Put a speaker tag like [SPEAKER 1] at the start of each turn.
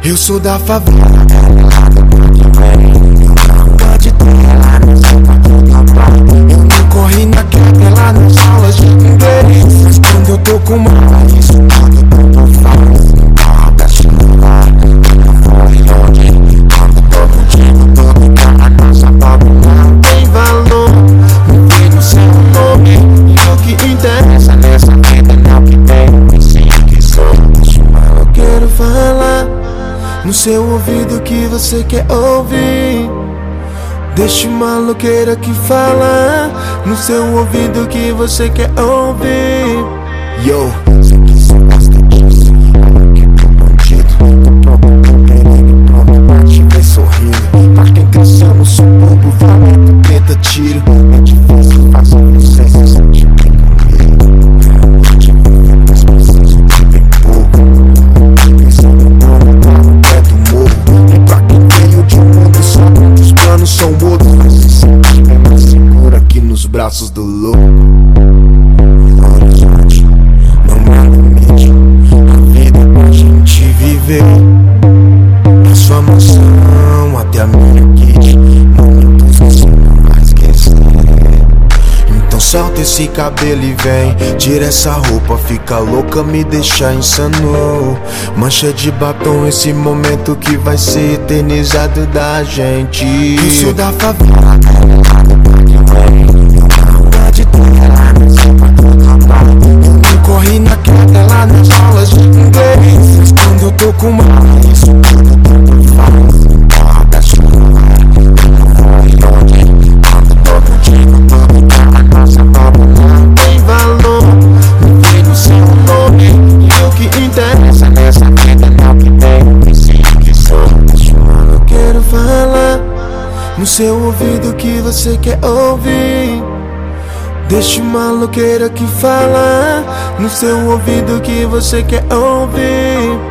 [SPEAKER 1] Eu sou da favela, pode terra, eu não corri na capela nas aulas de inglês. Mas quando eu tô com mala, isso tudo eu falo. Nada simular, eu não vou em onde. Quando tô contigo, tô ligado, a nossa pobre não tem valor. Não vi no seu nome, e o que interessa nessa vida não que tenho, e sim que sou. Eu quero falar no seu ouvido que você quer ouvir. Deixa uma maloqueira que fala no seu ouvido que você quer ouvir. Yo, se quiser gosta disso, que tô bandido. Tô pronto, querendo, pronto pra te ver sorrindo. Pra quem cresceu no suburbo, valendo tenta tiro. É difícil fazer você se sentir bem comigo. Eu te vivo, mas preciso de bem pouco. Pensando no carro, pé do morro. E pra quem veio de um mundo só onde os planos são outros, mas se sentir bem mais seguro aqui nos braços do louco. Horizonte, não há limite. A vida é pra gente viver. Da sua mansão até a minha kit, momentos você não vai esquecer. Então solta esse cabelo e vem, tira essa roupa, fica louca, me deixa insano. Mancha de batom, esse momento que vai ser eternizado da gente. Eu sou da favela, pode terra, eu não corri na capela nas aulas de inglês. Mas quando eu tô com mala, isso tudo eu falo. Nada simular, eu não vou em onde. Quando tô contigo, tô ligado, a nossa pobre não tem valor. Não vi no seu nome, e o que interessa nessa vida não que tenho, e sim que sou. Eu quero falar no seu ouvido que você quer ouvir. Deixa uma maloqueira que fala no seu ouvido que você quer ouvir.